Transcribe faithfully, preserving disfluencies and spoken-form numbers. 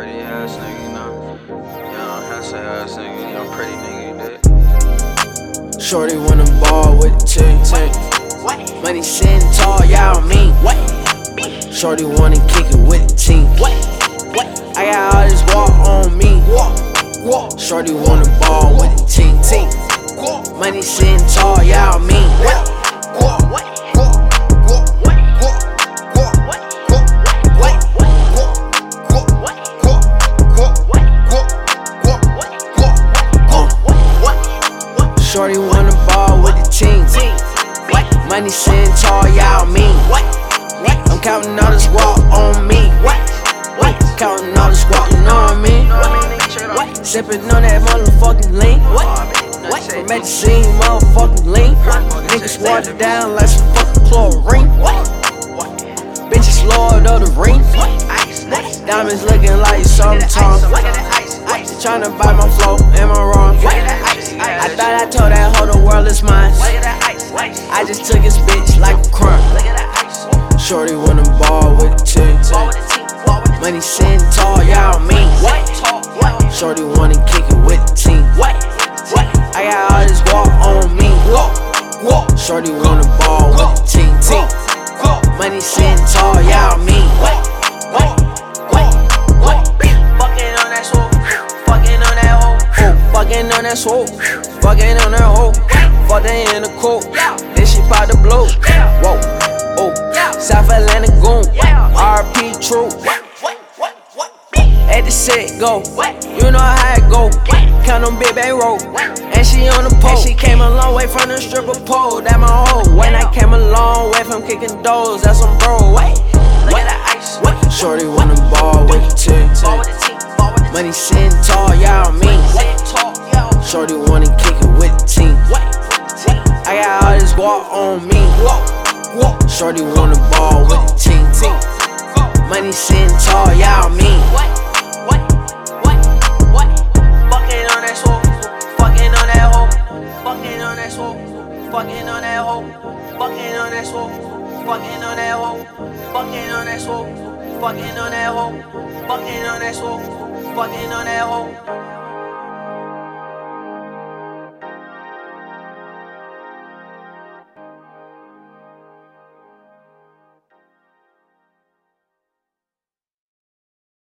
pretty ass nigga, you know. Young, handsome ass nigga, you know, pretty nigga, you did. Shorty wanna ball with the ting ting. Money sitting tall, y'all mean. Shorty wanna kick it with the team. I got all this walk on me. Shorty wanna ball with the ting ting. Money sitting tall, y'all mean. Shorty wanna ball with the team. Money sitting tall, y'all mean. I'm counting all this walk on me. Counting all this walking on me. Sipping on that motherfucking lean. From at the scene, motherfucking lean. Niggas water down like some fucking chlorine. Bitches lord of the ring. Diamonds looking like sometimes. Tryna buy my flow, am I wrong? I thought I told that hoe the world is mine. I just took his bitch like a crime. Shorty wanna ball with the ting ting. Money sitting tall, y'all mean. Shorty wanna kick it with the team. I got all this walk on me. Shorty wanna ball with the ting ting. Money sitting tall, y'all mean. Fucking on that swoop, fucking on that hoe, fucking in the coat, then she pop the blow. Whoa, oh, South Atlanta goon, R P true. At the set go, you know how it go. Count on big bang roll, and she on the pole. And she came a long way from the stripper pole, that my hoe. When I came a long way from kicking doors, that's some bro. Shorty wanna ball with the ting ting. Money sitting tall, y'all mean. Shorty wanna kick it with the team. I got all this walk on me. Shorty wanna ball with the team. Money sitting tall, y'all mean. Fucking on that swoop, fucking on that hoe, fucking on that swoop, fucking on that hoe, fucking on that swoop, fucking on that hoe, fucking on that swoop, fucking on that hoe, fucking on that swoop, fucking on that hoe.